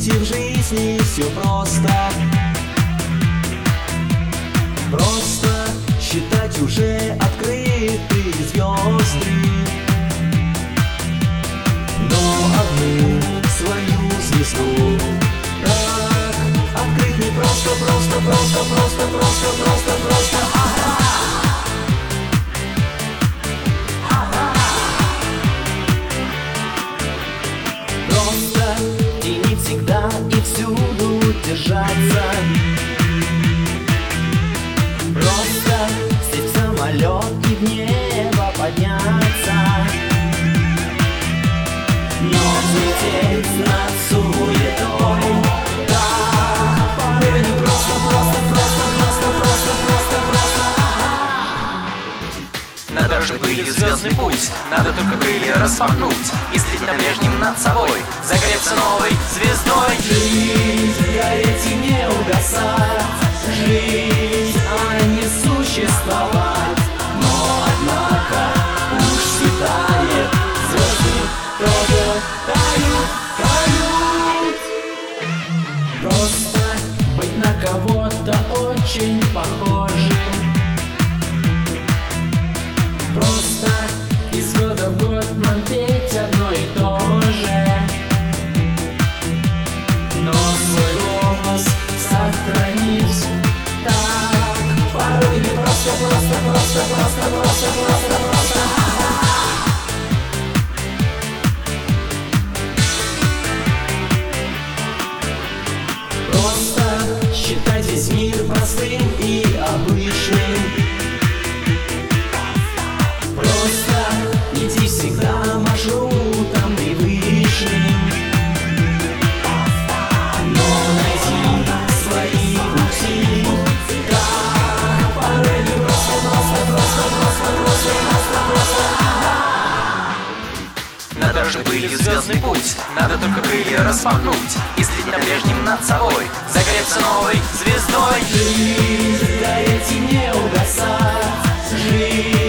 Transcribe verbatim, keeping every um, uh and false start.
Ведь и в жизни все просто. Просто считать уже открытые звезды, но одну свою звезду так открыть не просто, просто, просто, просто, просто, просто, просто. Ага. Ага. Просто и не всегда и всюду держаться. Просто сесть в самолет и в небо подняться, но взлететь над суетой так порой не просто, просто, просто, просто, просто, просто, просто. Надо же были звездный путь, надо только крылья распахнуть и слить на прежнем над собой, загореться новой звездой. Жить, гореть и не угасать, жить, а не существовать. Но однако уж светает, звезды тоже тают, тают. Просто быть на кого-то очень похожим. Просто из года в год нам петь одно и то же, но свой голос сохранить так порой не просто, просто, просто, просто, просто, просто, просто. Просто считай весь мир простым и обычным. Просто иди всегда маршрутом привычным, но найди свои пути так порой не просто, просто, просто, просто, просто, просто, просто. Надо же были звездный путь, надо только крылья распахнуть и слить на прежнем над собой, загореться новой звездой. Жить, гореть и не угасать, жить.